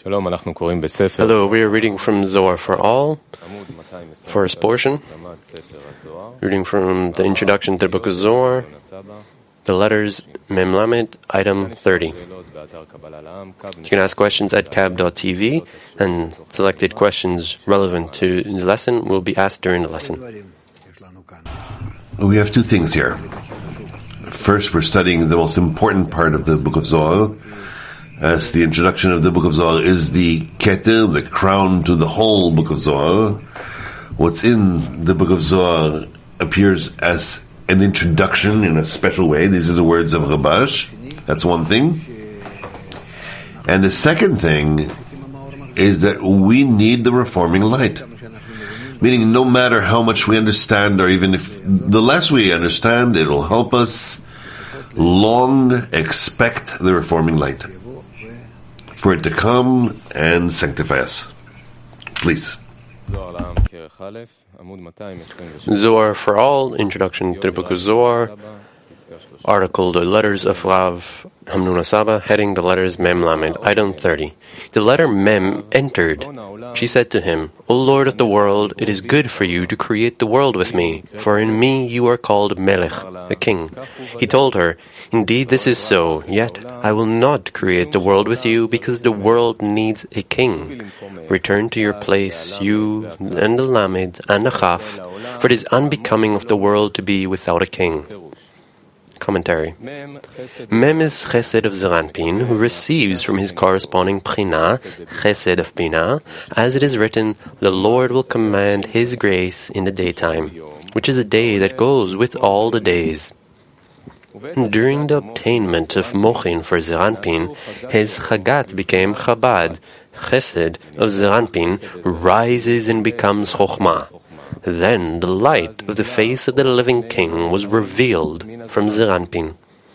Hello, we are reading from Zohar for All, first portion, reading from the introduction to the book of Zohar, the letters Mem Lamed, item 30. You can ask questions at cab.tv, and selected questions relevant to the lesson will be asked during the lesson. We have two things here. First, we're studying the most important part of the book of Zohar, as the introduction of the book of Zohar is the keter, the crown to the whole book of Zohar. What's in the book of Zohar appears as an introduction in a special way. These are the words of Rabash. That's one thing. And the second thing is that we need the reforming light. Meaning, no matter how much we understand, or even if the less we understand, it will help us long expect the reforming light, for it to come and sanctify us. Please. Zohar for All, introduction to the book of Zohar, article The Letters of Rav Hamnuna Saba, heading the letters Mem Lamed, item 30. The letter Mem entered. She said to him, O Lord of the world, it is good for you to create the world with me, for in me you are called Melech, a king. He told her, Indeed this is so, yet I will not create the world with you, because the world needs a king. Return to your place, you and the Lamed and the Chaf, for it is unbecoming of the world to be without a king. Commentary. Mem is Chesed of Zeranpin, who receives from his corresponding Pchina, Chesed of Bina, as it is written, the Lord will command his grace in the daytime, which is a day that goes with all the days. During the obtainment of Mochin for Zeranpin, his Chagat became Chabad. Chesed of Zeranpin rises and becomes Chochmah. Then the light of the face of the living king was revealed from Zeranpin.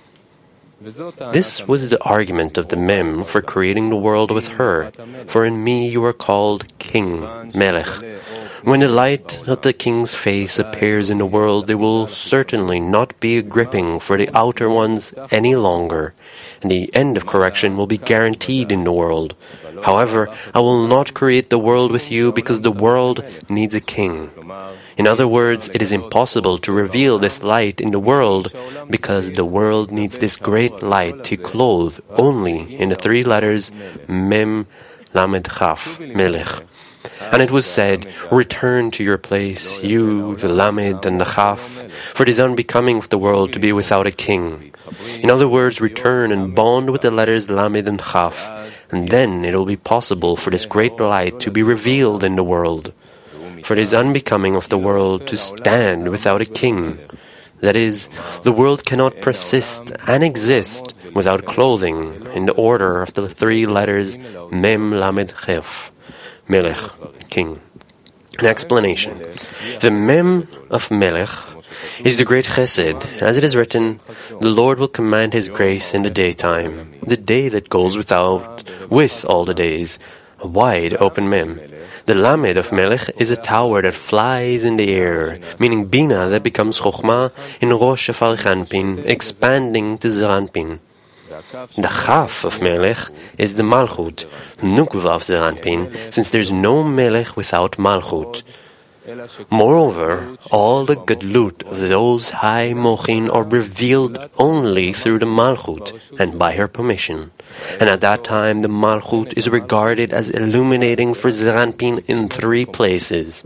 This was the argument of the Mem for creating the world with her. For in me you are called King, Melech. When the light of the king's face appears in the world, there will certainly not be a gripping for the outer ones any longer, and the end of correction will be guaranteed in the world. However, I will not create the world with you because the world needs a king. In other words, it is impossible to reveal this light in the world because the world needs this great light to clothe only in the three letters Mem, Lamed, Chaf, Melech. And it was said, Return to your place, you, the Lamed and the Chaf, for it is unbecoming of the world to be without a king. In other words, return and bond with the letters Lamed and Chaf, and then it will be possible for this great light to be revealed in the world. For it is unbecoming of the world to stand without a king. That is, the world cannot persist and exist without clothing in the order of the three letters Mem, Lamed, Chaf, Melech, king. An explanation. The Mem of Melech is the great Chesed. As it is written, the Lord will command his grace in the daytime, the day that goes with all the days, a wide open Mem. The Lamed of Melech is a tower that flies in the air, meaning Bina that becomes Chochmah in Rosh Zeranpin, expanding to Zeranpin. The Chaf of Melech is the Malchut, Nukva of Zeranpin, since there is no Melech without Malchut. Moreover, all the Gadlut of those high Mochin are revealed only through the Malchut and by her permission. And at that time the Malchut is regarded as illuminating for Zeranpin in three places.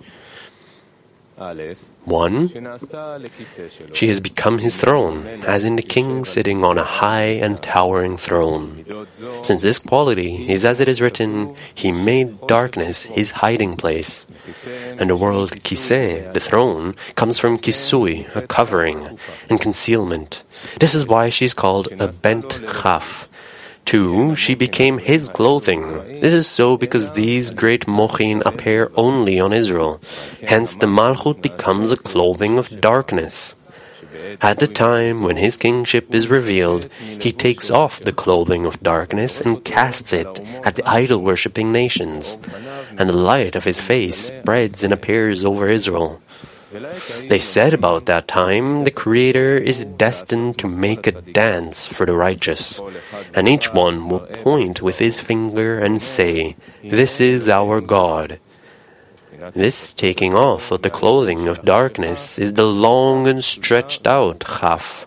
1. She has become his throne, as in the king sitting on a high and towering throne. Since this quality is as it is written, he made darkness his hiding place. And the word kiseh, the throne, comes from kisui, a covering, and concealment. This is why she is called a bent chaf. 2. She became his clothing. This is so because these great mochin appear only on Israel. Hence the Malchut becomes a clothing of darkness. At the time when his kingship is revealed, he takes off the clothing of darkness and casts it at the idol-worshipping nations, and the light of his face spreads and appears over Israel. They said about that time, the Creator is destined to make a dance for the righteous, and each one will point with his finger and say, "This is our God." This taking off of the clothing of darkness is the long and stretched out Chaf.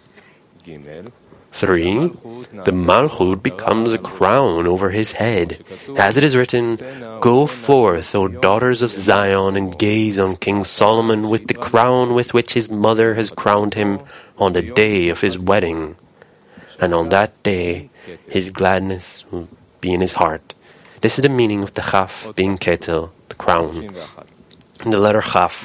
3. The Malchut becomes a crown over his head. As it is written, "Go forth, O daughters of Zion, and gaze on King Solomon with the crown with which his mother has crowned him on the day of his wedding. And on that day, his gladness will be in his heart." This is the meaning of the Chaf being Keter, the crown. The letter Chaf.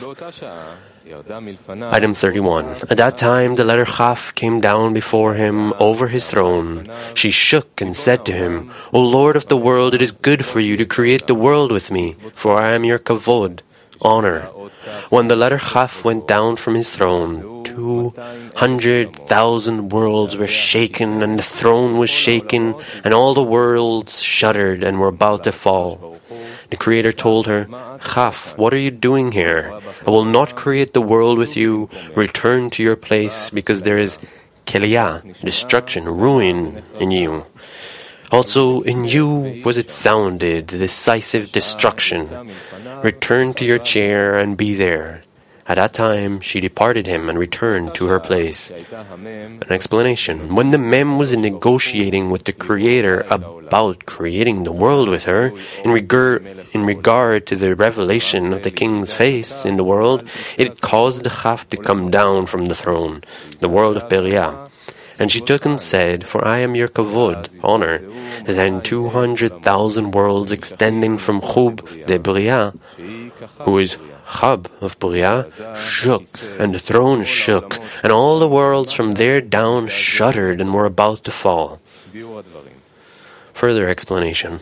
Item 31. At that time, the letter Chaf came down before him over his throne. She shook and said to him, "O Lord of the world, it is good for you to create the world with me, for I am your kavod, honor." When the letter Chaf went down from his throne, 200,000 worlds were shaken, and the throne was shaken, and all the worlds shuddered and were about to fall. The Creator told her, "Chaf, what are you doing here? I will not create the world with you. Return to your place, because there is keliyah, destruction, ruin in you. Also in you was it sounded, decisive destruction. Return to your chair and be there." At that time, she departed him and returned to her place. An explanation. When the Mem was negotiating with the Creator about creating the world with her, in regard to the revelation of the king's face in the world, it caused the Chaf to come down from the throne, the world of Beriah. And she took and said, "For I am your kavod, honor." Then 200,000 worlds extending from Chub de Beriah, who is Chab of Beriah, shook, and the throne shook, and all the worlds from there down shuddered and were about to fall. Further explanation.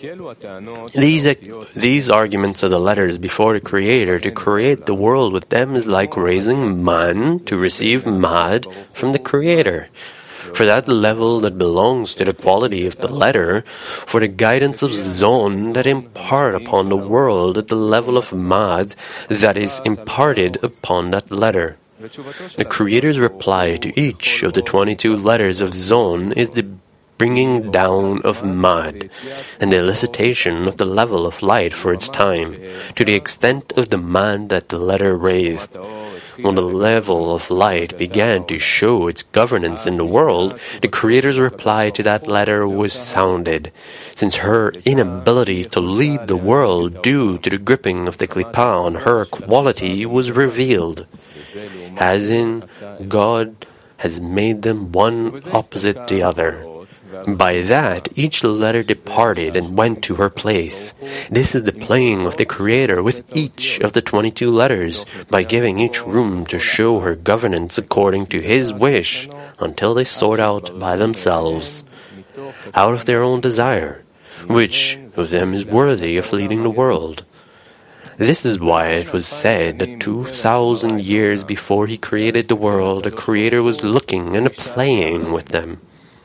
These arguments of the letters before the Creator to create the world with them is like raising man to receive mad from the Creator. For that level that belongs to the quality of the letter, for the guidance of Zon that impart upon the world at the level of Mad that is imparted upon that letter. The Creator's reply to each of the 22 letters of Zon is the bringing down of Mad, and the elicitation of the level of light for its time, to the extent of the Mad that the letter raised. When the level of light began to show its governance in the world, the Creator's reply to that letter was sounded, since her inability to lead the world due to the gripping of the Klippah on her quality was revealed. As in, God has made them one opposite the other. By that, each letter departed and went to her place. This is the playing of the Creator with each of the 22 letters, by giving each room to show her governance according to His wish, until they sort out by themselves, out of their own desire, which of them is worthy of leading the world. This is why it was said that 2,000 years before He created the world, the Creator was looking and playing with them.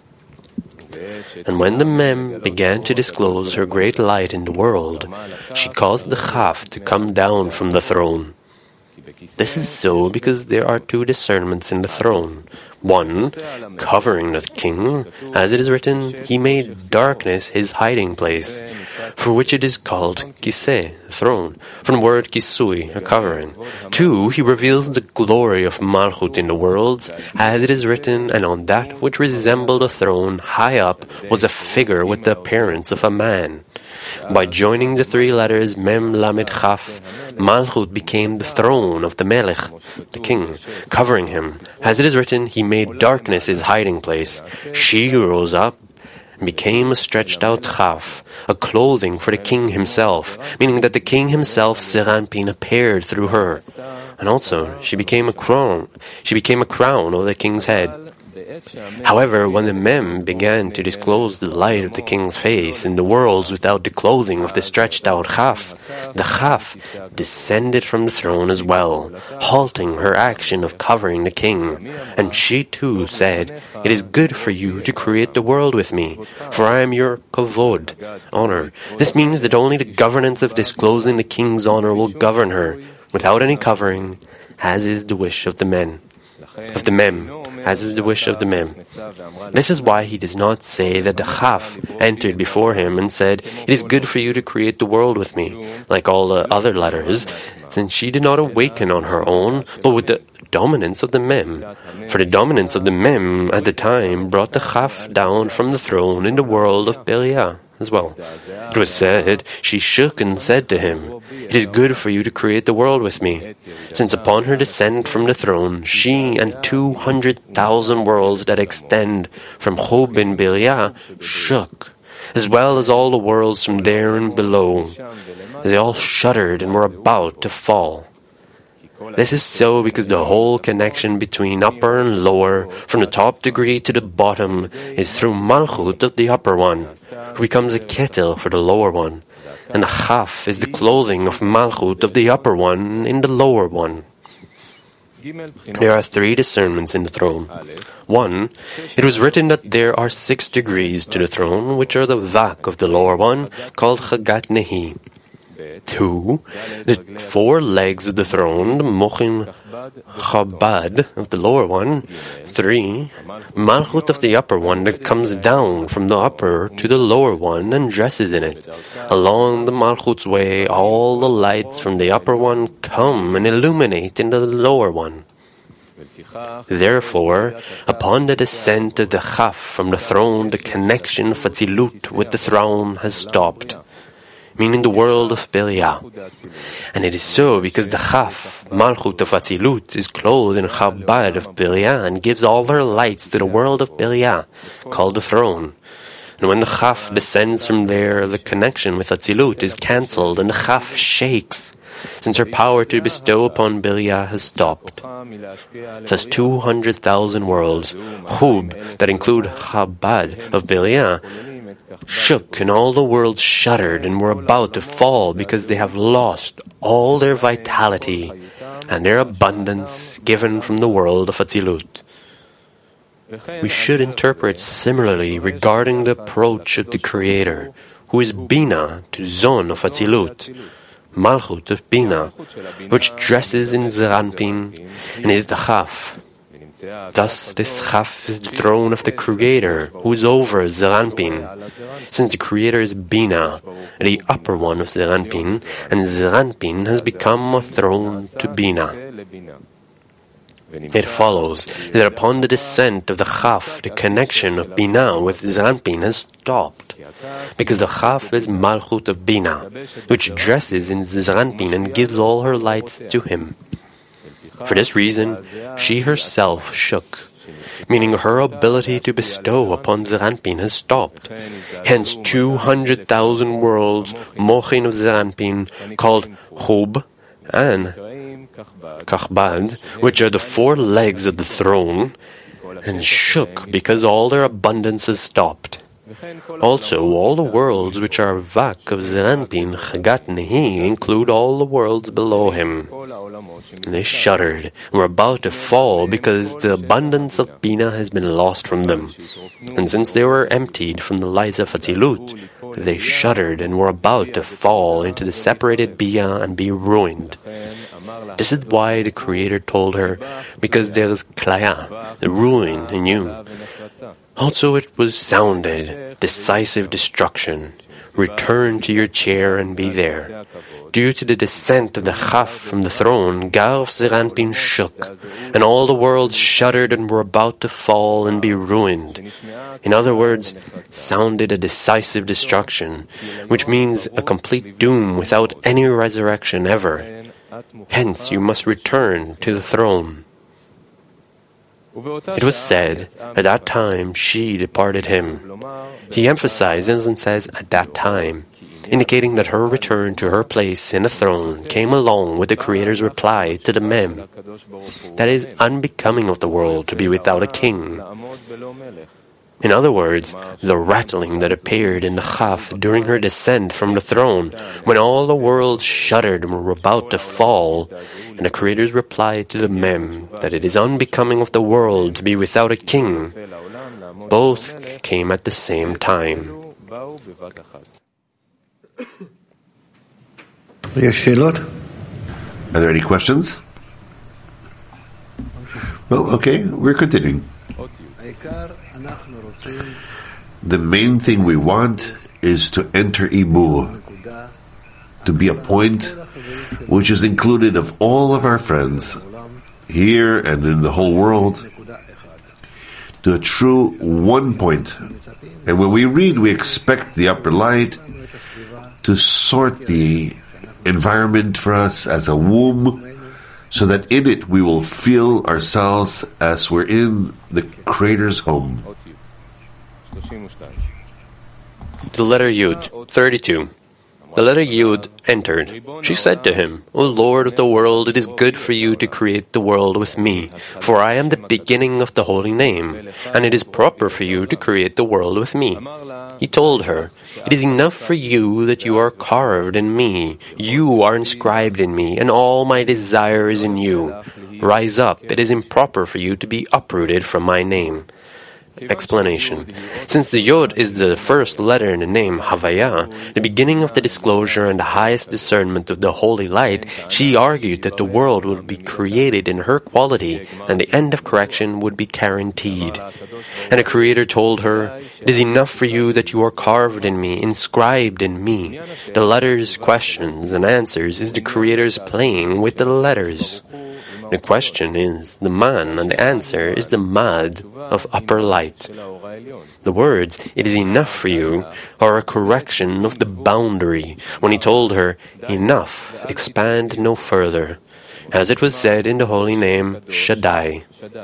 And when the Mem began to disclose her great light in the world, she caused the Chaf to come down from the throne. This is so because there are two discernments in the throne. One, covering the king, as it is written, "He made darkness his hiding place," for which it is called kiseh, throne, from the word kisui, a covering. Two, he reveals the glory of Malchut in the worlds, as it is written, "And on that which resembled a throne, high up, was a figure with the appearance of a man." By joining the three letters Mem Lamed Chaf, Malchut became the throne of the Melech, the king, covering him. As it is written, "He made darkness his hiding place." She rose up and became a stretched out Chaf, a clothing for the king himself, meaning that the king himself, Zeranpin, appeared through her. And also, she became a crown over the king's head. However, when the Mem began to disclose the light of the king's face in the worlds without the clothing of the stretched out Chaf, the Chaf descended from the throne as well, halting her action of covering the king. And she too said, "It is good for you to create the world with me, for I am your kavod, honor." This means that only the governance of disclosing the king's honor will govern her, without any covering, as is the wish of the Mem, as is the wish of the Mem. This is why he does not say that the Chaf entered before him and said, "It is good for you to create the world with me," like all the other letters, since she did not awaken on her own, but with the dominance of the Mem. For the dominance of the Mem at the time brought the Chaf down from the throne in the world of Belial as well. It was said, she shook and said to him, "It is good for you to create the world with me," since upon her descent from the throne, she and 200,000 worlds that extend from Chub in Belial shook, as well as all the worlds from there and below. They all shuddered and were about to fall. This is so because the whole connection between upper and lower, from the top degree to the bottom, is through Malchut of the upper one, who becomes a Ketel for the lower one, and the Chaf is the clothing of Malchut of the upper one in the lower one. There are 3 discernments in the throne. 1. It was written that there are 6 degrees to the throne, which are the Vak of the lower one, called Chagat Nehi. 2. The 4 legs of the throne, the Mochin Chabad of the lower one. 3. Malchut of the upper one that comes down from the upper to the lower one and dresses in it. Along the Malchut's way, all the lights from the upper one come and illuminate in the lower one. Therefore, upon the descent of the Chaf from the throne, the connection of Atzilut with the throne has stopped, meaning the world of Belial. And it is so because the Chaf, Malchut of Atzilut, is clothed in Chabad of Belial and gives all her lights to the world of Belial, called the throne. And when the Chaf descends from there, the connection with Atzilut is cancelled and the Chaf shakes, since her power to bestow upon Belial has stopped. Thus 200,000 worlds, Chub, that include Chabad of Belial, shook, and all the worlds shuddered and were about to fall because they have lost all their vitality and their abundance given from the world of Atzilut. We should interpret similarly regarding the approach of the Creator, who is Bina to Zon of Atzilut, Malchut of Bina, which dresses in Zeranpin and is the Chaf. Thus, this Chaf is the throne of the Creator, who is over Zeranpin, since the Creator is Bina, the upper one of Zeranpin, and Zeranpin has become a throne to Bina. It follows that upon the descent of the Chaf, the connection of Bina with Zeranpin has stopped, because the Chaf is Malchut of Bina, which dresses in Zeranpin and gives all her lights to him. For this reason, she herself shook, meaning her ability to bestow upon Zeranpin has stopped. Hence 200,000 worlds, Mochin of Zeranpin, called Chub and Kachbad, which are the 4 legs of the throne, and shook because all their abundance has stopped. Also, all the worlds which are Vak of Zeranpin, Chagat Nehi, include all the worlds below him. They shuddered and were about to fall because the abundance of Bina has been lost from them. And since they were emptied from the lights of Atzilut, they shuddered and were about to fall into the separated Bia and be ruined. This is why the Creator told her, because there is Klaya, the ruin in you. Also it was sounded, decisive destruction. Return to your chair and be there. Due to the descent of the Chaf from the throne, Gar of Zeranpin shook, and all the worlds shuddered and were about to fall and be ruined. In other words, sounded a decisive destruction, which means a complete doom without any resurrection ever. Hence you must return to the throne. It was said, at that time she departed him. He emphasizes and says, at that time, indicating that her return to her place in the throne came along with the Creator's reply to the Mem, that is unbecoming of the world to be without a king. In other words, the rattling that appeared in the Chaf during her descent from the throne, when all the worlds shuddered and were about to fall, and the Creator's reply to the Mem, that it is unbecoming of the world to be without a king, both came at the same time. Are there any questions? Well, okay, we're continuing. The main thing we want is to enter Ibur, to be a point which is included of all of our friends, here and in the whole world, to a true one point. And when we read, we expect the upper light to sort the environment for us as a womb, so that in it we will feel ourselves as we're in the Creator's home. The letter Yud, 32. The letter Yud entered. She said to him, O Lord of the world, it is good for you to create the world with me, for I am the beginning of the holy name, and it is proper for you to create the world with me. He told her, It is enough for you that you are carved in me, you are inscribed in me, and all my desire is in you. Rise up, it is improper for you to be uprooted from my name. Explanation. Since the Yod is the first letter in the name Havaya, the beginning of the disclosure and the highest discernment of the holy light, she argued that the world would be created in her quality and the end of correction would be guaranteed. And the Creator told her, It is enough for you that you are carved in me, inscribed in me. The letters, questions, and answers is the Creator's playing with the letters. The question is the man, and the answer is the mad of upper light. The words, it is enough for you, are a correction of the boundary. When he told her, enough, expand no further. As it was said in the holy name, Shaddai.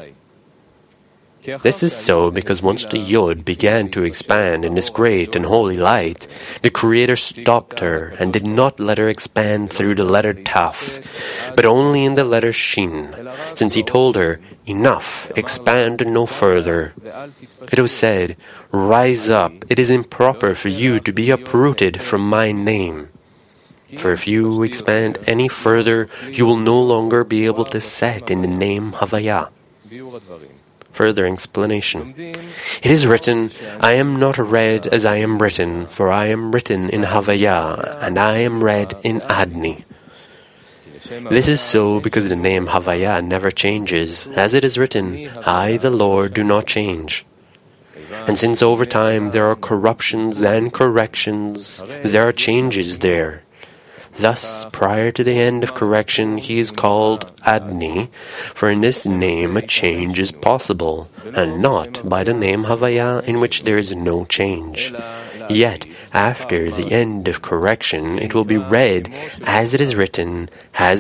This is so because once the Yod began to expand in this great and holy light, the Creator stopped her and did not let her expand through the letter Taf, but only in the letter Shin, since he told her, enough, expand no further. It was said, Rise up, it is improper for you to be uprooted from my name. For if you expand any further, you will no longer be able to set in the name Havaya. Further explanation. It is written, I am not read as I am written, for I am written in Havaya, and I am read in Adni. This is so because the name Havaya never changes. As it is written, I, the Lord, do not change. And since over time there are corruptions and corrections, there are changes there. Thus, prior to the end of correction, he is called Adni, for in this name a change is possible, and not by the name Havaya, in which there is no change. Yet, after the end of correction, it will be read, as it is written, and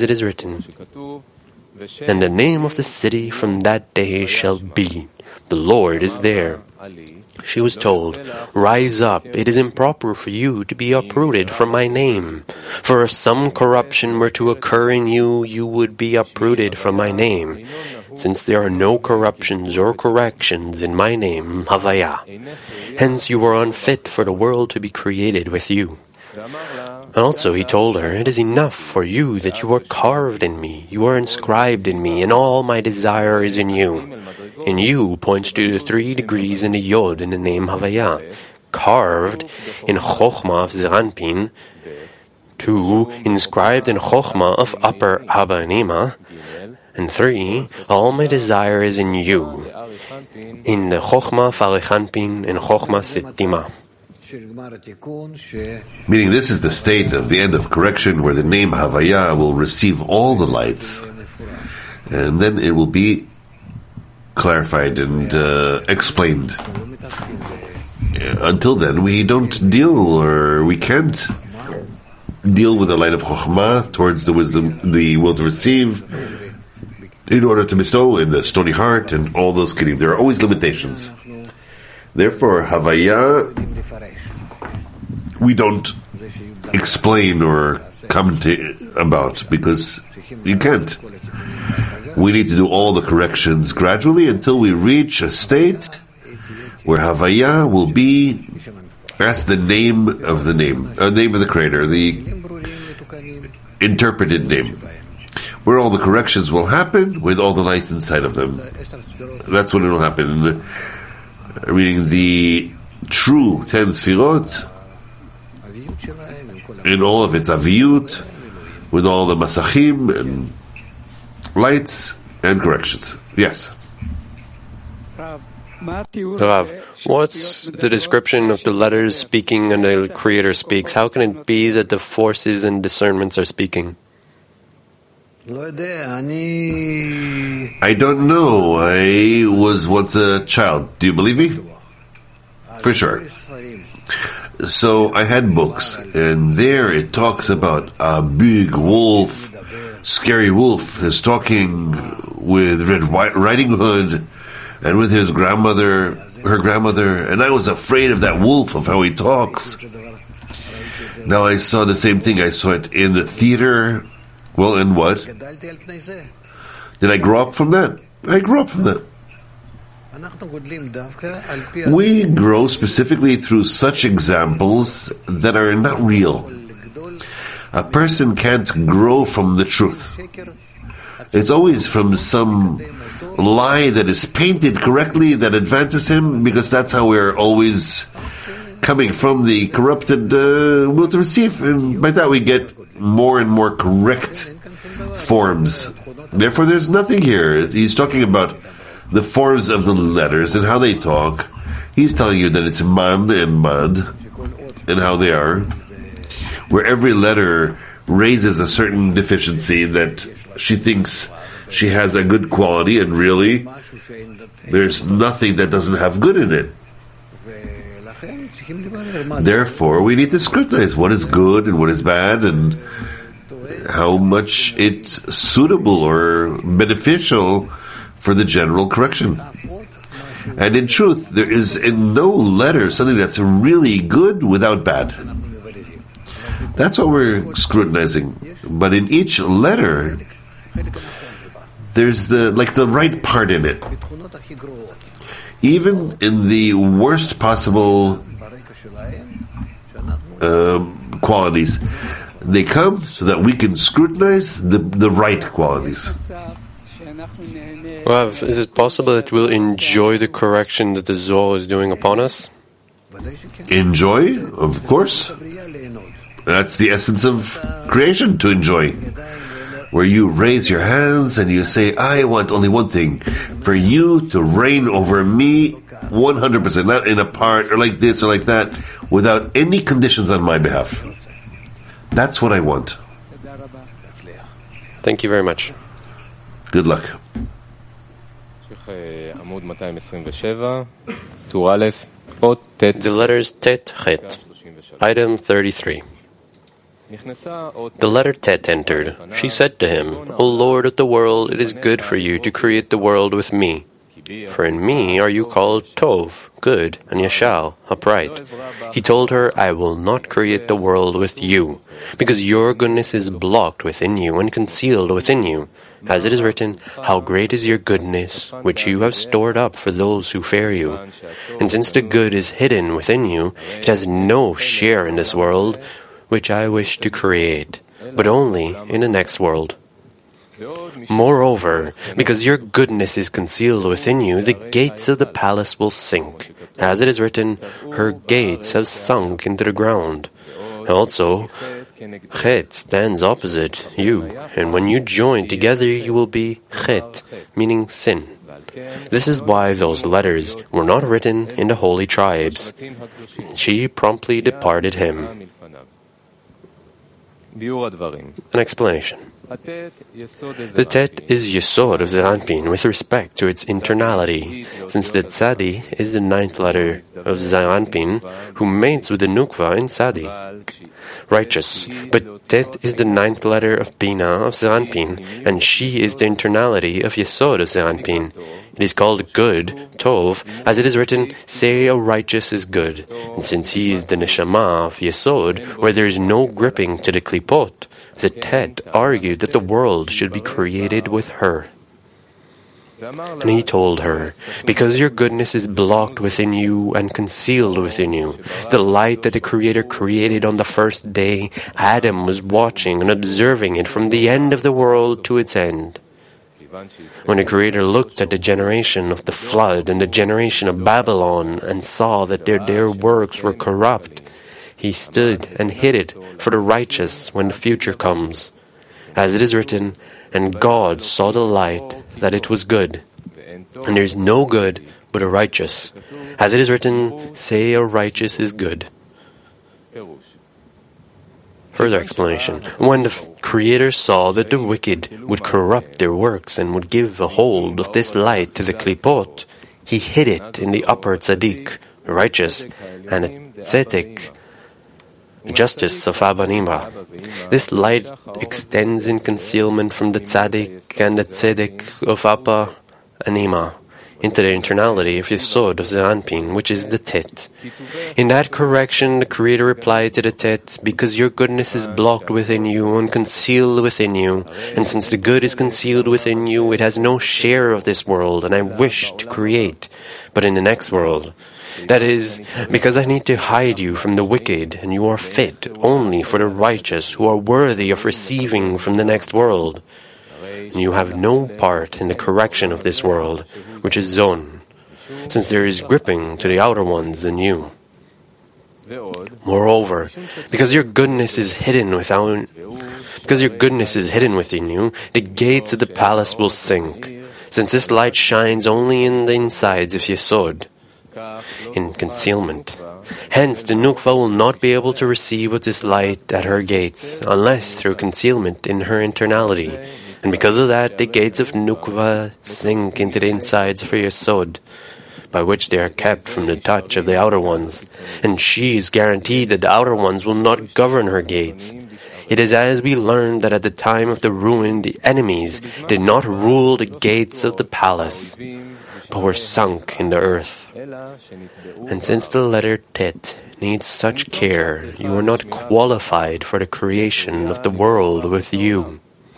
the name of the city from that day shall be, the Lord is there. She was told, Rise up, it is improper for you to be uprooted from my name. For if some corruption were to occur in you, you would be uprooted from my name. Since there are no corruptions or corrections in my name, Havaya. Hence you are unfit for the world to be created with you. And also he told her, It is enough for you that you are carved in me, you are inscribed in me, and all my desire is in you. In you points to the 3 degrees in the Yod in the name Havaya. Carved in Chochmah of Zeranpin. 2, inscribed in Chochmah of upper Abanima. And 3, all my desire is in you. In the Chochmah of Alechanpin and Chochmah Sittima. Meaning this is the state of the end of correction where the name Havaya will receive all the lights. And then it will be clarified and explained. Until then, we don't deal, or we can't deal with the light of Chokhmah towards the wisdom, the will to receive, in order to bestow in the stony heart and all those kidding. There are always limitations. Therefore, Havaya, we don't explain or commentate about, because you can't. We need to do all the corrections gradually until we reach a state where Havaya will be as the name of the name of the Creator, the interpreted name, where all the corrections will happen with all the lights inside of them. That's when it will happen. Reading the true 10 Sfirot in all of its aviyut, with all the masachim and lights and corrections. Yes. Rav, what's the description of the letters speaking and the Creator speaks? How can it be that the forces and discernments are speaking? I don't know. I was once a child. Do you believe me? For sure. So I had books, and there it talks about a big wolf, scary wolf, is talking with Red Riding Hood and with his grandmother, her grandmother, and I was afraid of that wolf, of how he talks. Now I saw the same thing. I saw it in the theater. Well, and what? Did I grow up from that? I grew up from that. We grow specifically through such examples that are not real. A person can't grow from the truth. It's always from some lie that is painted correctly that advances him, because that's how we're always coming from the corrupted will to receive, and by that we get more and more correct forms. Therefore, there's nothing here. He's talking about the forms of the letters and how they talk. He's telling you that it's man and mad and how they are, where every letter raises a certain deficiency that she thinks she has a good quality, and really there's nothing that doesn't have good in it. Therefore, we need to scrutinize what is good and what is bad, and how much it's suitable or beneficial for the general correction. And in truth, there is in no letter something that's really good without bad. That's what we're scrutinizing. But in each letter, there's the right part in it. Even in the worst possible qualities, they come so that we can scrutinize the right qualities. Rav, is it possible that we'll enjoy the correction that the Zohar is doing upon us? Enjoy? Of course. That's the essence of creation, to enjoy. Where you raise your hands and you say, I want only one thing, for you to reign over me 100%, not in a part or like this or like that, without any conditions on my behalf. That's what I want. Thank you very much. Good luck. The letters Tet Chet. Item 33. The letter Tet entered. She said to him, O Lord of the world, it is good for you to create the world with me. For in me are you called Tov, good, and Yashal, upright. He told her, I will not create the world with you, because your goodness is blocked within you and concealed within you. As it is written, how great is your goodness, which you have stored up for those who fear you. And since the good is hidden within you, it has no share in this world, which I wish to create, but only in the next world. Moreover, because your goodness is concealed within you, the gates of the palace will sink. As it is written, her gates have sunk into the ground. Also, Chet stands opposite you, and when you join together you will be Chet, meaning sin. This is why those letters were not written in the holy tribes. She promptly departed him. An explanation. The Tet is Yesod of Zeir Anpin with respect to its internality, since the Tzadi is the ninth letter of Zeir Anpin, who mates with the Nukva in Tzadi, righteous. But Tet is the ninth letter of Bina of Zeir Anpin, and she is the internality of Yesod of Zeir Anpin. It is called good, Tov, as it is written, say a righteous is good. And since he is the Neshama of Yesod, where there is no gripping to the Klipot, the Tet argued that the world should be created with her. And he told her, because your goodness is blocked within you and concealed within you, the light that the Creator created on the first day, Adam was watching and observing it from the end of the world to its end. When the Creator looked at the generation of the flood and the generation of Babylon and saw that their works were corrupt, he stood and hid it for the righteous when the future comes. As it is written, and God saw the light that it was good, and there is no good but a righteous. As it is written, say a righteous is good. Further explanation. When the Creator saw that the wicked would corrupt their works and would give a hold of this light to the klipot, He hid it in the upper tzaddik, righteous, and a tzedek, justice of Abba and Ima. This light extends in concealment from the tzaddik and the tzedek of Abba and Ima into the internality of Yesod of Zeranpin, which is the Tet. In that correction, the Creator replied to the Tet, because your goodness is blocked within you and concealed within you, and since the good is concealed within you, it has no share of this world, and I wish to create, but in the next world. That is, because I need to hide you from the wicked, and you are fit only for the righteous who are worthy of receiving from the next world. And you have no part in the correction of this world, which is Zon, since there is gripping to the outer ones in you. Moreover, because your goodness is hidden within you, the gates of the palace will sink, since this light shines only in the insides of Yesod, in concealment. Hence, the Nukva will not be able to receive with this light at her gates, unless through concealment in her internality. And because of that, the gates of Nukva sink into the insides of her Yesod, by which they are kept from the touch of the outer ones. And she is guaranteed that the outer ones will not govern her gates. It is as we learned that at the time of the ruin, the enemies did not rule the gates of the palace, but were sunk in the earth. And since the letter Tet needs such care, you are not qualified for the creation of the world with you.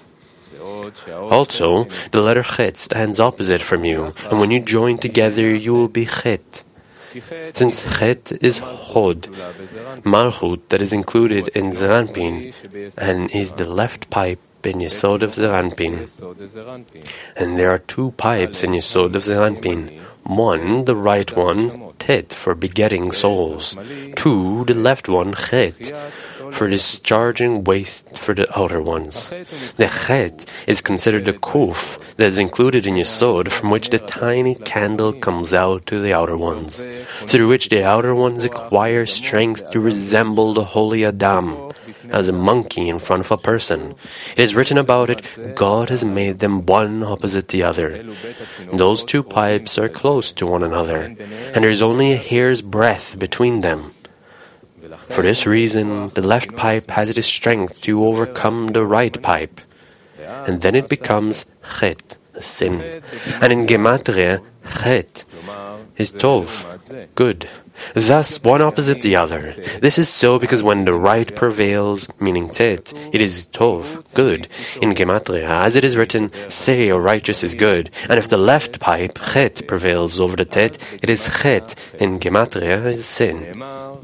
Also, the letter Chet stands opposite from you, and when you join together, you will be Chet. Since Chet is Hod, Malchut that is included in Zeranpin, and is the left pipe in Yesod of Zeranpin. And there are two pipes in Yesod of Zeranpin. One, the right one, Tet, for begetting souls. Two, the left one, Chet, for discharging waste for the outer ones. The Chet is considered the kuf that is included in Yesod, from which the tiny candle comes out to the outer ones, through which the outer ones acquire strength to resemble the holy Adam, as a monkey in front of a person. It is written about it, God has made them one opposite the other. Those two pipes are close to one another, and there is only a hair's breadth between them. For this reason, the left pipe has the strength to overcome the right pipe, and then it becomes Chet, a sin. And in Gematria, Chet is Tov, good. Thus, one opposite the other. This is so because when the right prevails, meaning Tet, it is Tov, good, in Gematria, as it is written, say a righteous is good. And if the left pipe, Chet, prevails over the Tet, it is Chet, in Gematria, is sin.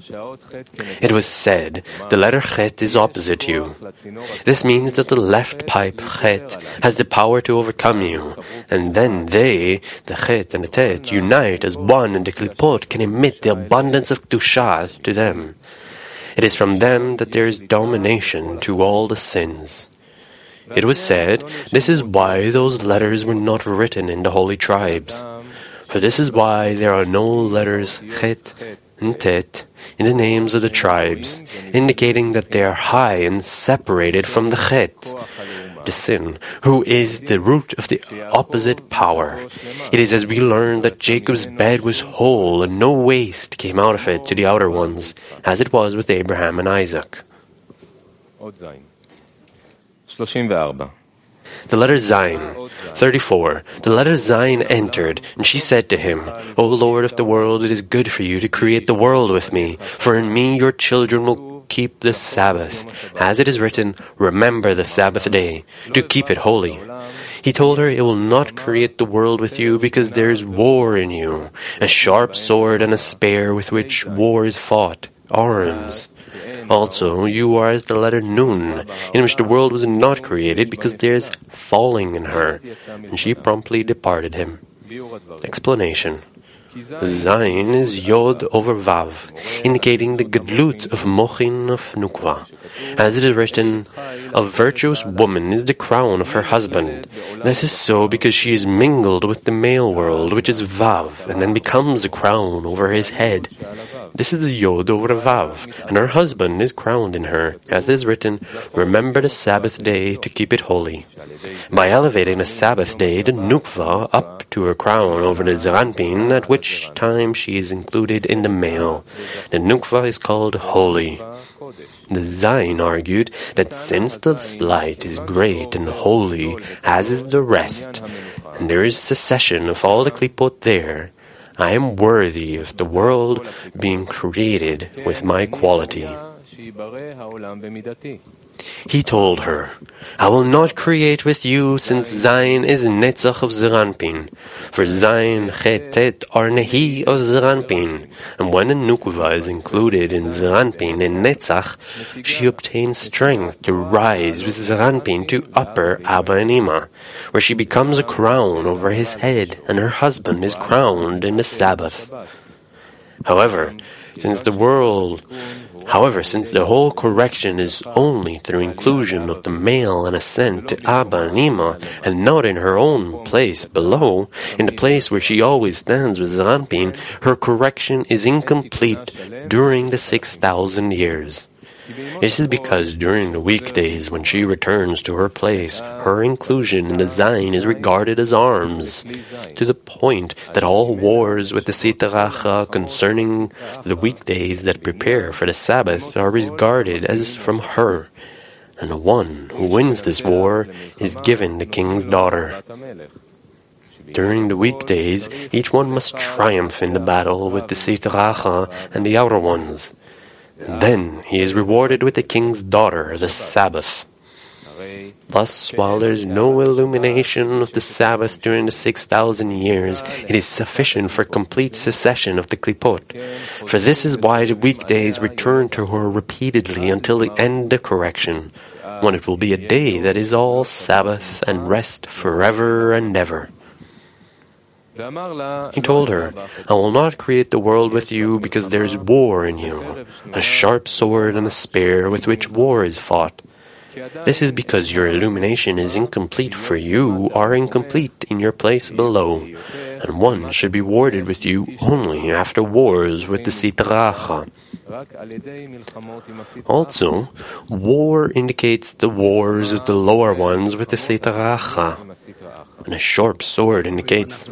It was said, the letter Chet is opposite you. This means that the left pipe, Chet, has the power to overcome you, and then they, the Chet and the Tet, unite as one, and the Klipot can emit the abundance of Kedusha to them. It is from them that there is domination to all the sins. It was said, this is why those letters were not written in the holy tribes. For this is why there are no letters Chet and Tet in the names of the tribes, indicating that they are high and separated from the Chet, the sin, who is the root of the opposite power. It is as we learn that Jacob's bed was whole and no waste came out of it to the outer ones, as it was with Abraham and Isaac. The letter Zayin, 34. The letter Zayin entered, and she said to him, O Lord of the world, it is good for you to create the world with me, for in me your children will keep the Sabbath. As it is written, remember the Sabbath day, to keep it holy. He told her, it will not create the world with you, because there is war in you, a sharp sword and a spear with which war is fought, arms. Also, you are as the letter Nun, in which the world was not created, because there is falling in her. And she promptly departed him. Explanation. Zayin is Yod over Vav, indicating the Gedlut of Mochin of Nukva. As it is written, a virtuous woman is the crown of her husband. This is so because she is mingled with the male world, which is Vav, and then becomes a crown over his head. This is the Yod over Vav, and her husband is crowned in her. As it is written, remember the Sabbath day to keep it holy. By elevating the Sabbath day, the Nukva, up to her crown over the Zeranpin, at which time she is included in the male, the Nukva is called holy. The Zayin argued that since the light is great and holy, as is the rest, and there is cessation of all the klipot there, I am worthy of the world being created with my quality. He told her, I will not create with you, since Zayin is Netzach of Zeranpin. For Zayin, Chet, Tet are Nehi of Zeranpin. And when a Nukva is included in Zeranpin and Netzach, she obtains strength to rise with Zeranpin to upper Abba and Ima, where she becomes a crown over his head, and her husband is crowned in the Sabbath. However, since the whole correction is only through inclusion of the male and ascent to Abba and Ima, and not in her own place below, in the place where she always stands with Zeranpin, her correction is incomplete during the 6,000 years. This is because during the weekdays when she returns to her place, her inclusion in the Zayin is regarded as arms, to the point that all wars with the Sitra Achra concerning the weekdays that prepare for the Sabbath are regarded as from her, and the one who wins this war is given the king's daughter. During the weekdays, each one must triumph in the battle with the Sitra Achra and the outer ones. Then he is rewarded with the king's daughter, the Sabbath. Thus, while there is no illumination of the Sabbath during the 6,000 years, it is sufficient for complete cessation of the klipot. For this is why the weekdays return to her repeatedly until the end of correction, when it will be a day that is all Sabbath and rest forever and ever. He told her, I will not create the world with you because there is war in you, a sharp sword and a spear with which war is fought. This is because your illumination is incomplete, for you are incomplete in your place below, and one should be warded with you only after wars with the Sitra Achra. Also, war indicates the wars of the lower ones with the Sitra Achra, and a sharp sword indicates...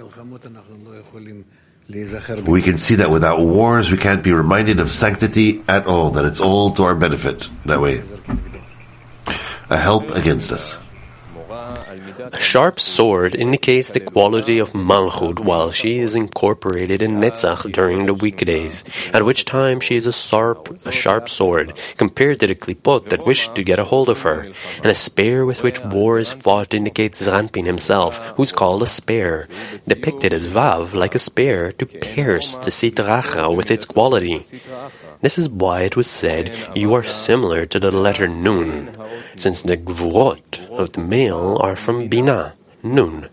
We can see that without wars we can't be reminded of sanctity at all, that it's all to our benefit that way. A help against us. A sharp sword indicates the quality of Malchut while she is incorporated in Netzach during the weekdays, at which time she is a sharp sword, compared to the klipot that wish to get a hold of her. And a spear with which war is fought indicates Zeranpin himself, who is called a spear, depicted as Vav, like a spear, to pierce the Sitra Achra with its quality. This is why it was said, you are similar to the letter Nun, since the Gvurot of the male are from Bina, Nun.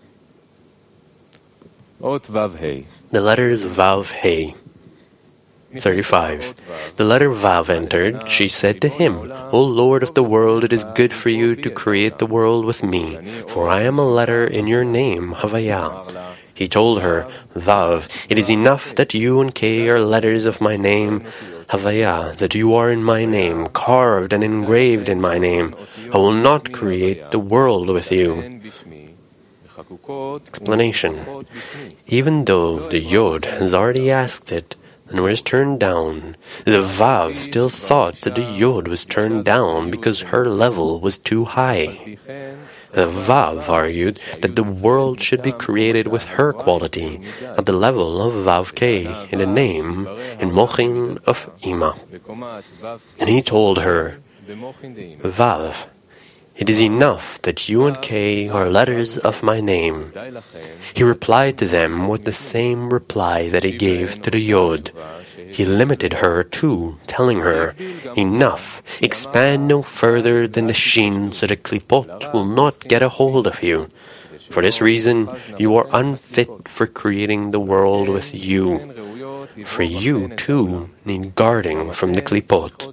The letters Vav He. 35. The letter Vav entered. She said to him, O Lord of the world, it is good for you to create the world with me, for I am a letter in your name, Havaya. He told her, Vav, it is enough that you and K are letters of my name, Havaya, that you are in my name, carved and engraved in my name. I will not create the world with you. Explanation. Even though the Yod has already asked it and was turned down, the Vav still thought that the Yod was turned down because her level was too high. The Vav argued that the world should be created with her quality, at the level of Vav K, in the name, in Mochin of Ima. And he told her, Vav, it is enough that you and K are letters of my name. He replied to them with the same reply that he gave to the Yod. He limited her too, telling her, enough, expand no further than the Shin so the klipot will not get a hold of you. For this reason, you are unfit for creating the world with you. For you, too, need guarding from the klipot.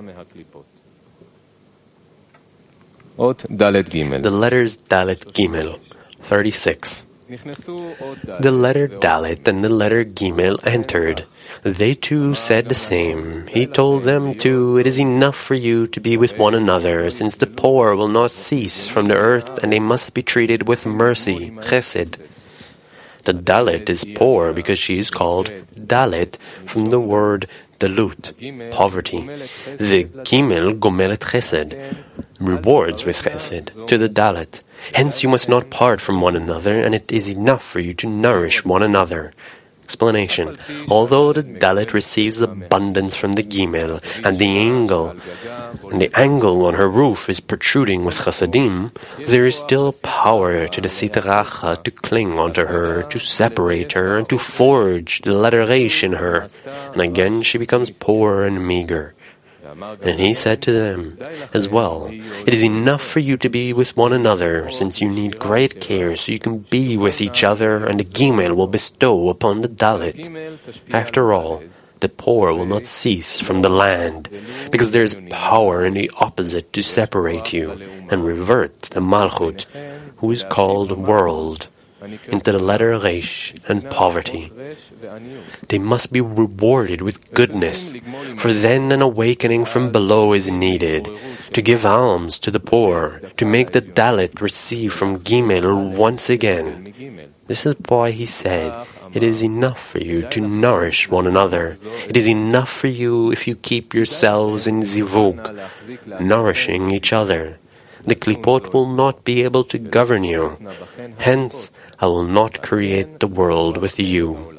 The letters Dalet Gimel, 36. The letter Dalet and the letter Gimel entered. They too said the same. He told them too, it is enough for you to be with one another, since the poor will not cease from the earth and they must be treated with mercy, chesed. The Dalet is poor because she is called Dalet from the word Dalut, poverty. The Gimel gomelet chesed, rewards with chesed to the Dalet. Hence you must not part from one another, and it is enough for you to nourish one another. Explanation. Although the Dalet receives abundance from the Gimel, and the angle on her roof is protruding with chasadim, there is still power to the Sitracha to cling onto her, to separate her, and to forge the letter Reish in her. And again she becomes poor and meager. And he said to them as well, it is enough for you to be with one another, since you need great care so you can be with each other, and the Gimel will bestow upon the Dalet. After all, the poor will not cease from the land, because there is power in the opposite to separate you, and revert the Malchut, who is called world, into the letter Reish and poverty. They must be rewarded with goodness, for then an awakening from below is needed, to give alms to the poor, to make the Dalet receive from Gimel once again. This is why he said, it is enough for you to nourish one another. It is enough for you if you keep yourselves in zivug, nourishing each other. The klipot will not be able to govern you. Hence, I will not create the world with you.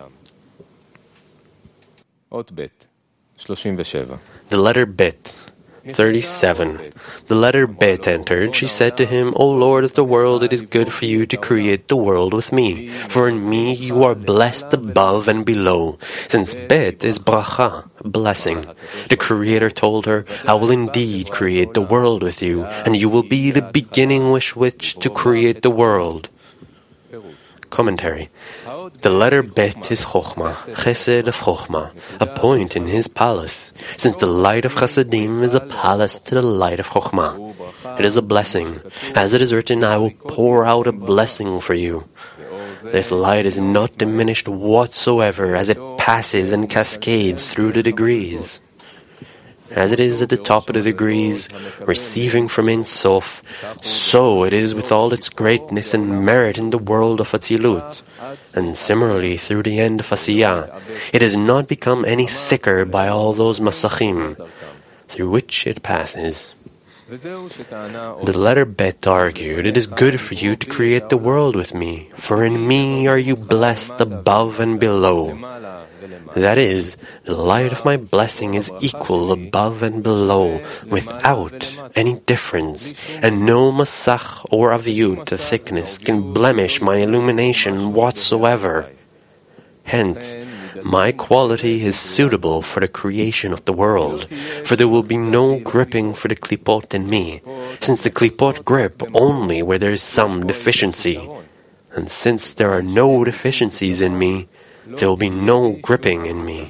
The letter Bet, 37. The letter Bet entered. She said to him, O Lord of the world, it is good for you to create the world with me. For in me you are blessed above and below. Since Bet is bracha, blessing. The Creator told her, I will indeed create the world with you, and you will be the beginning with which to create the world. Commentary. The letter Bet is Chochmah, Chesed of Chochmah, a point in his palace, since the light of Chasadim is a palace to the light of Chochmah. It is a blessing. As it is written, I will pour out a blessing for you. This light is not diminished whatsoever as it passes and cascades through the degrees. As it is at the top of the degrees, receiving from Ein Sof, so it is with all its greatness and merit in the world of Atzilut. And similarly, through the end of Asiyah, it has not become any thicker by all those masachim through which it passes. The letter Bet argued, it is good for you to create the world with me, for in me are you blessed above and below. That is, the light of my blessing is equal above and below, without any difference, and no masach or aviyut, the thickness, can blemish my illumination whatsoever. Hence, my quality is suitable for the creation of the world, for there will be no gripping for the klipot in me, since the klipot grip only where there is some deficiency. And since there are no deficiencies in me, there will be no gripping in me.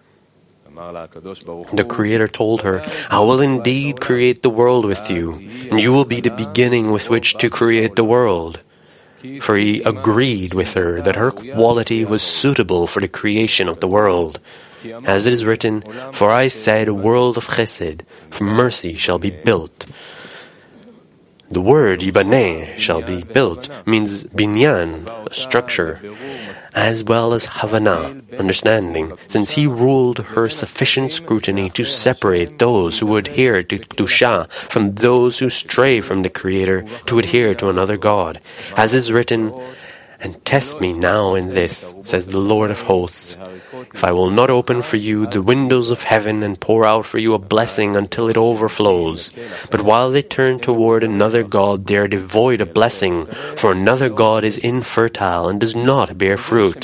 The Creator told her, I will indeed create the world with you, and you will be the beginning with which to create the world. For he agreed with her that her quality was suitable for the creation of the world. As it is written, for I said, a world of chesed, for mercy shall be built. The word yibaneh, shall be built, means binyan, structure, as well as havana, understanding, since he ruled her sufficient scrutiny to separate those who adhere to Kedusha from those who stray from the Creator to adhere to another God. As is written, and test me now in this, says the Lord of hosts, if I will not open for you the windows of heaven and pour out for you a blessing until it overflows. But while they turn toward another God, they are devoid of blessing, for another God is infertile and does not bear fruit.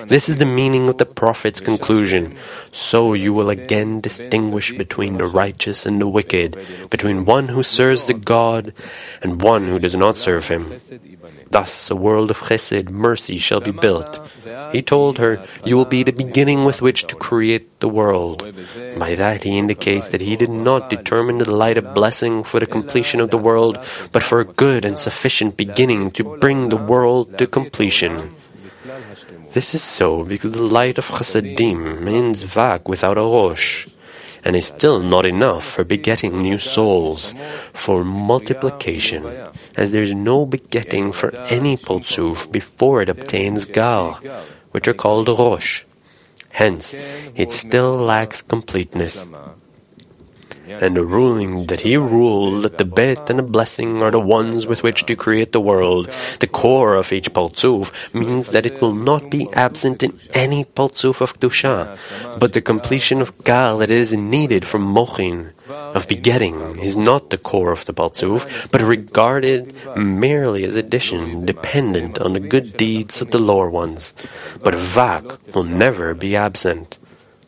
This is the meaning of the prophet's conclusion. So you will again distinguish between the righteous and the wicked, between one who serves the God and one who does not serve him. Thus a world of chesed, mercy, shall be built. He told her, you will be the beginning with which to create the world. By that he indicates that he did not determine the light of blessing for the completion of the world, but for a good and sufficient beginning to bring the world to completion. This is so because the light of chasadim means vak without a rosh, and is still not enough for begetting new souls, for multiplication, as there is no begetting for any poltzuf before it obtains gar, which are called rosh. Hence, it still lacks completeness. And the ruling that he ruled that the bet and the blessing are the ones with which to create the world, the core of each poltzuf, means that it will not be absent in any poltzuf of kedusha, but the completion of gal that is needed for mochin, of begetting, is not the core of the poltzuf, but regarded merely as addition, dependent on the good deeds of the lower ones. But vak will never be absent.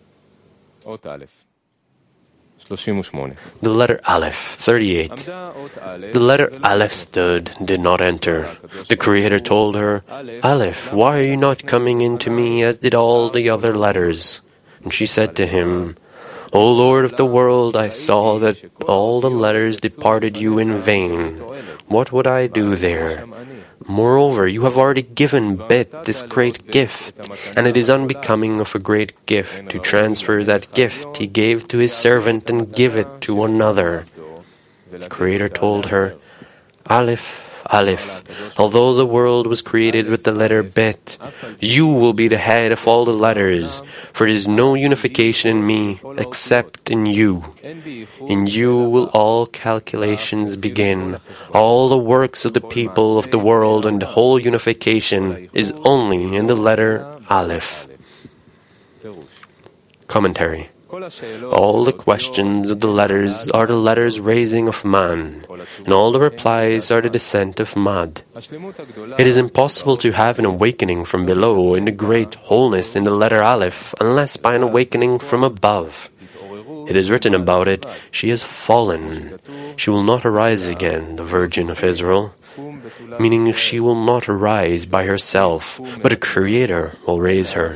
The letter Aleph, 38. The letter Aleph stood, did not enter. The Creator told her, Aleph, why are you not coming in to me as did all the other letters? And she said to him, O Lord of the world, I saw that all the letters departed you in vain. What would I do there? Moreover, you have already given Bet this great gift, and it is unbecoming of a great gift to transfer that gift he gave to his servant and give it to another. The Creator told her, Aleph, Aleph, although the world was created with the letter Bet, you will be the head of all the letters, for there is no unification in me except in you. In you will all calculations begin. All the works of the people of the world and the whole unification is only in the letter Aleph. Commentary. All the questions of the letters are the letters raising of man, and all the replies are the descent of Mad. It is impossible to have an awakening from below in the great wholeness in the letter Aleph unless by an awakening from above. It is written about it, she has fallen. She will not arise again, the Virgin of Israel. Meaning she will not arise by herself, but a Creator will raise her.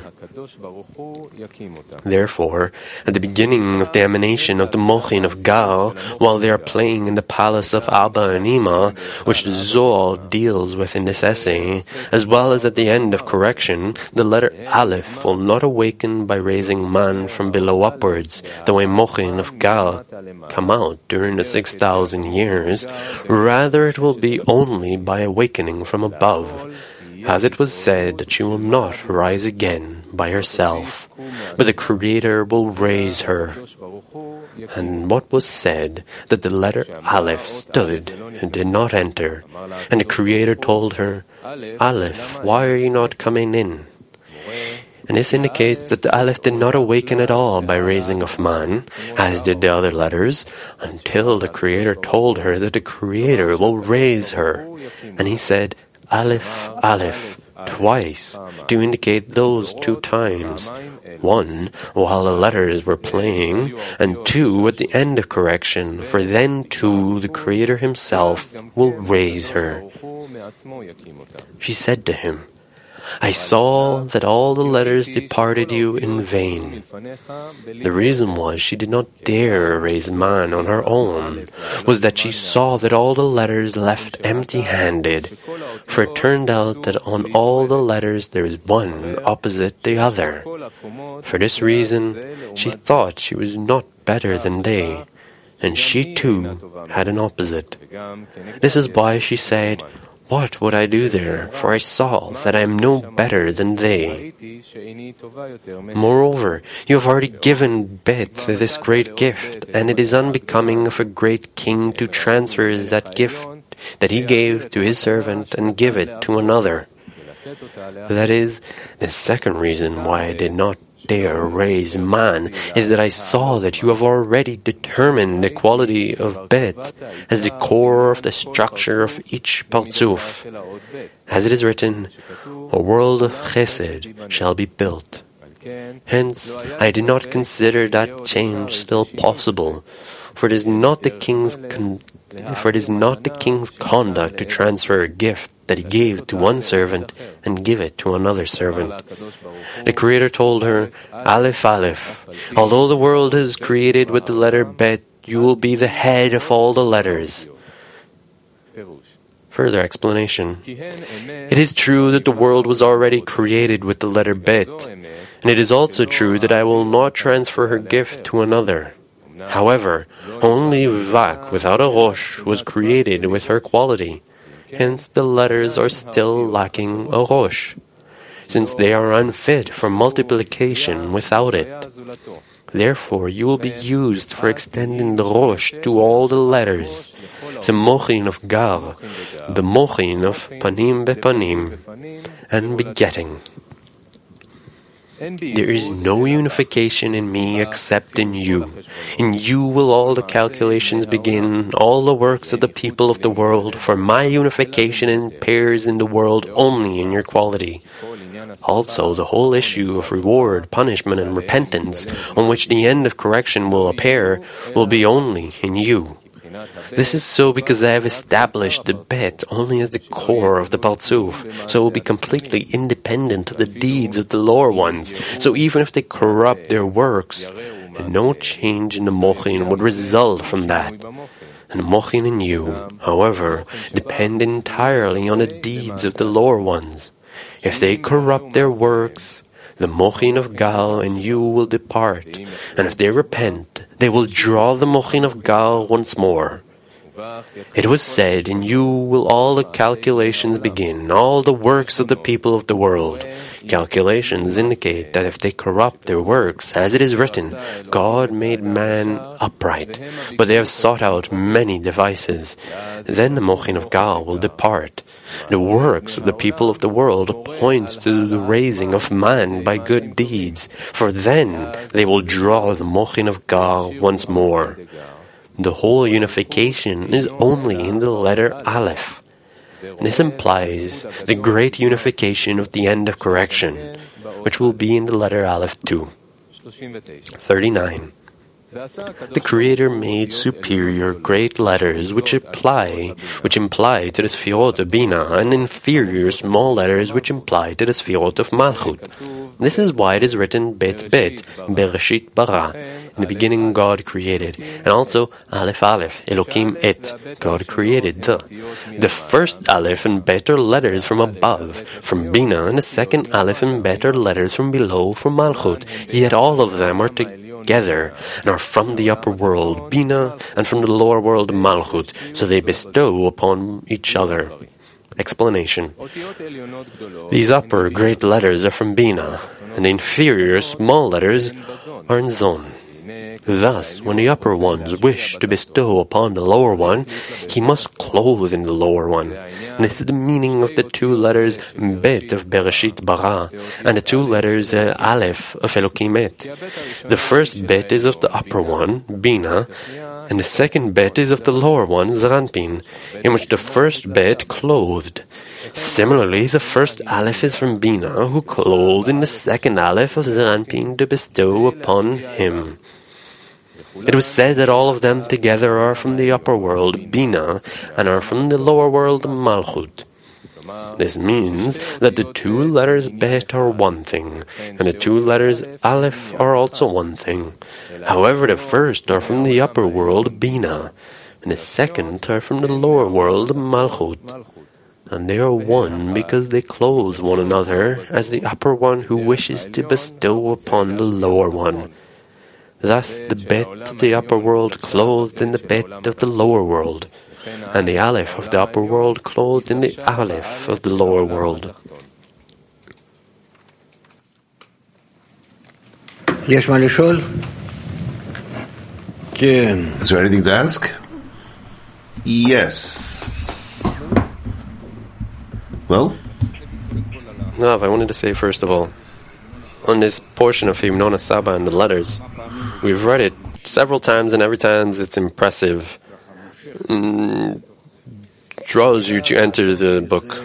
Therefore, at the beginning of the emanation of the mochin of Gal, while they are playing in the palace of Abba and Ima, which the Zohar deals with in this essay, as well as at the end of correction, the letter Aleph will not awaken by raising man from below upwards, the way mochin of Gal come out during the 6,000 years. Rather, it will be only by awakening from above, as it was said that she will not rise again by herself, but the Creator will raise her. And what was said, that the letter Aleph stood and did not enter, and the Creator told her, Aleph, why are you not coming in? And this indicates that the Aleph did not awaken at all by raising of man, as did the other letters, until the Creator told her that the Creator will raise her. And he said, Aleph, Aleph, twice, to indicate those 2 times. 1, while the letters were playing, and 2, at the end of correction, for then too the Creator himself will raise her. She said to him, I saw that all the letters departed you in vain. The reason was she did not dare raise man on her own, was that she saw that all the letters left empty-handed, for it turned out that on all the letters there is one opposite the other. For this reason, she thought she was not better than they, and she too had an opposite. This is why she said, What would I do there? For I saw that I am no better than they. Moreover, you have already given Bet this great gift, and it is unbecoming of a great king to transfer that gift that he gave to his servant and give it to another. That is the second reason why I did not dare raise man is that I saw that you have already determined the quality of Bet as the core of the structure of each Partzuf. As it is written, a world of Chesed shall be built. Hence, I did not consider that change still possible, for it is not the king's conduct to transfer a gift that he gave to one servant and give it to another servant. The Creator told her, Aleph, Aleph, although the world is created with the letter Bet, you will be the head of all the letters. Further explanation. It is true that the world was already created with the letter Bet, and it is also true that I will not transfer her gift to another. However, only Vak without a Rosh was created with her quality. Hence the letters are still lacking a Rosh, since they are unfit for multiplication without it. Therefore, you will be used for extending the Rosh to all the letters, the Mochin of Gar, the Mochin of Panim Bepanim, and begetting. There is no unification in me except in you. In you will all the calculations begin, all the works of the people of the world, for my unification appears in the world only in your quality. Also, the whole issue of reward, punishment, and repentance, on which the end of correction will appear, will be only in you. This is so because I have established the Bet only as the core of the Partzuf, so it will be completely independent of the deeds of the lower ones. So even if they corrupt their works, no change in the Mochin would result from that. And the Mochin in you, however, depend entirely on the deeds of the lower ones. If they corrupt their works, the Mochin of Gal and you will depart, and if they repent, they will draw the Mochin of Gal once more. It was said, in you will all the calculations begin, all the works of the people of the world. Calculations indicate that if they corrupt their works, as it is written, God made man upright, but they have sought out many devices. Then the Mochin of Gal will depart. The works of the people of the world point to the raising of man by good deeds, for then they will draw the Mochin of Gal once more. The whole unification is only in the letter Aleph. This implies the great unification of the end of correction, which will be in the letter Aleph too. 39. The Creator made superior great letters which imply to the Sfirot of Bina, and inferior small letters which imply to the Sfirot of Malchut. This is why it is written Bet Bet, Bereshit bara. In the beginning God created, and also Aleph Aleph, Elokim et, God created the first Aleph and Bet are letters from above, from Bina, and the second Aleph and Bet are letters from below, from Malchut. Yet all of them are together and are from the upper world, Bina, and from the lower world, Malchut, so they bestow upon each other. Explanation. These upper great letters are from Bina, and the inferior small letters are in Zon. Thus, when the upper ones wish to bestow upon the lower one, he must clothe in the lower one. And this is the meaning of the two letters Bet of Bereshit bara, and the two letters Aleph of Elokim et. The first Bet is of the upper one, Bina, and the second Bet is of the lower one, Zeranpin, in which the first Bet clothed. Similarly, the first Aleph is from Bina, who clothed in the second Aleph of Zeranpin to bestow upon him. It was said that all of them together are from the upper world, Bina, and are from the lower world, Malchut. This means that the two letters Bet are one thing, and the two letters Aleph are also one thing. However, the first are from the upper world, Bina, and the second are from the lower world, Malchut. And they are one because they clothe one another, as the upper one who wishes to bestow upon the lower one. Thus the Bet of the upper world clothed in the Bet of the lower world, and the Aleph of the upper world clothed in the Aleph of the lower world. Is there anything to ask? Yes. Well? No, I wanted to say first of all on this portion of Himnon Saba and the letters. We've read it several times, and every time it's impressive. Draws you to enter the book.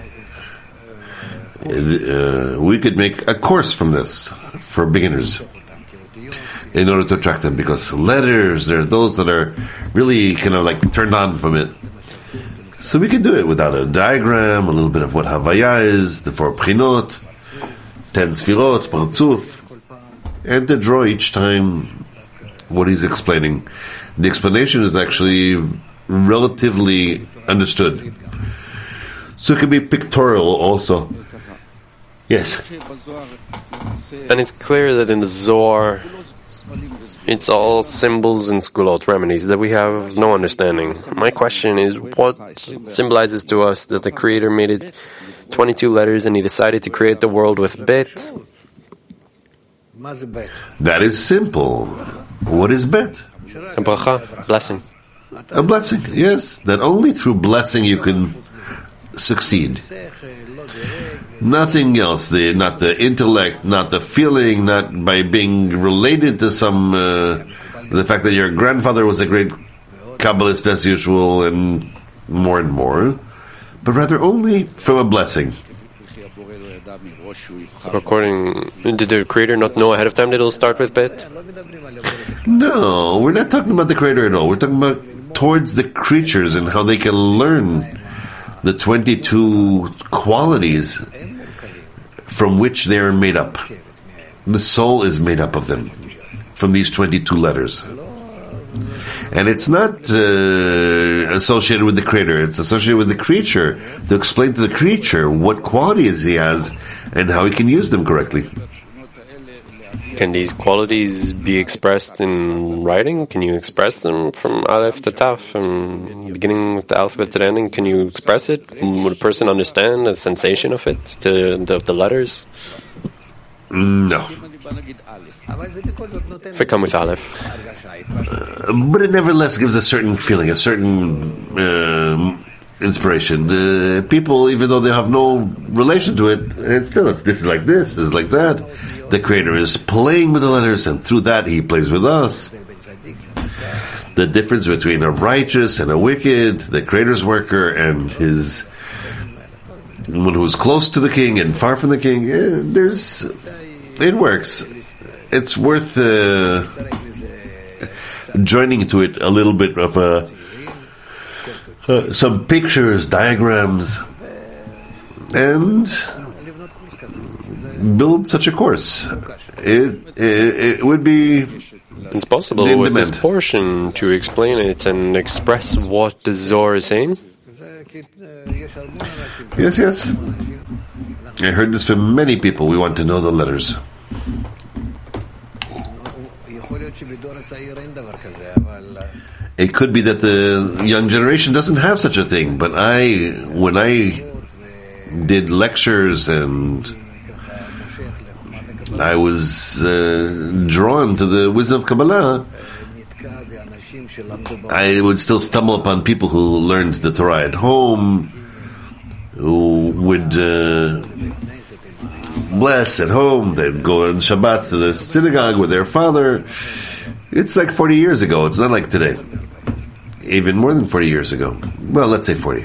We could make a course from this for beginners in order to attract them, because letters, there are those that are really kind of like turned on from it. So we can do it without a diagram, a little bit of what Havaya is, the 4 Pchinot, 10 Sfirot, Partzuf, and to draw each time what he's explaining. The explanation is actually relatively understood. So it can be pictorial also. Yes. And it's clear that in the Zohar, it's all symbols and sgulot, remedies, that we have no understanding. My question is, what symbolizes to us that the Creator made it 22 letters and He decided to create the world with Bet? That is simple. What is Bet? A bracha, blessing. A blessing, yes. That only through blessing you can succeed. Nothing else. Not the intellect, not the feeling, not by being related to some, the fact that your grandfather was a great Kabbalist as usual, and more, but rather only from a blessing. Did the Creator not know ahead of time that it'll start with Bet? No, we're not talking about the Creator at all. We're talking about towards the creatures and how they can learn the 22 qualities from which they are made up. The soul is made up of them, from these 22 letters. And it's not associated with the Creator, it's associated with the creature, to explain to the creature what qualities he has and how he can use them correctly. Can these qualities be expressed in writing? Can you express them from Aleph to Taf, from beginning with the alphabet to the ending? Can you express it? Would a person understand the sensation of it, of the letters? No. If I come with Aleph. But it nevertheless gives a certain feeling, a certain inspiration. People, even though they have no relation to it, and still, this is like this, this is like that. The Creator is playing with the letters, and through that He plays with us. The difference between a righteous and a wicked, the Creator's worker and his one who's close to the king and far from the king, it works. It's worth joining to it a little bit of some pictures, diagrams, and build such a course. It would be. It's possible with this portion to explain it and express what the Zohar is saying. Yes. I heard this from many people. We want to know the letters. It could be that the young generation doesn't have such a thing, but when I did lectures and I was drawn to the wisdom of Kabbalah, I would still stumble upon people who learned the Torah at home, who would bless at home. They'd go on Shabbat to the synagogue with their father. It's like 40 years ago. It's not like today. Even more than 40 years ago. Well, let's say 40.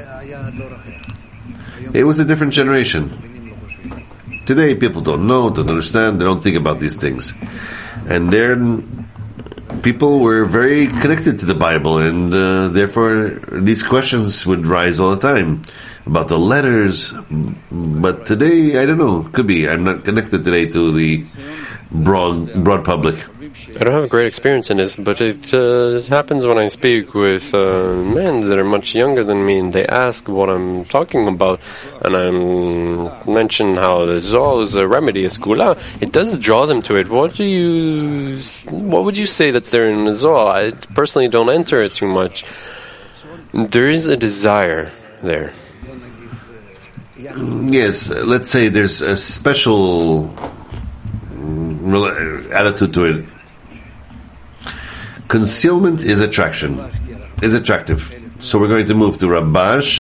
It was a different generation. Today, people don't know, don't understand, they don't think about these things. And then, people were very connected to the Bible, and therefore, these questions would rise all the time about the letters. But today, I don't know, could be. I'm not connected today to the broad public. I don't have a great experience in this, but it happens when I speak with men that are much younger than me, and they ask what I'm talking about, and I mention how the Zohar is a remedy, a skula. It does draw them to it. What would you say that's there in the Zohar? I personally don't enter it too much. There is a desire there. Yes, let's say there's a special attitude to it. Concealment is attractive. So we're going to move to Rabash.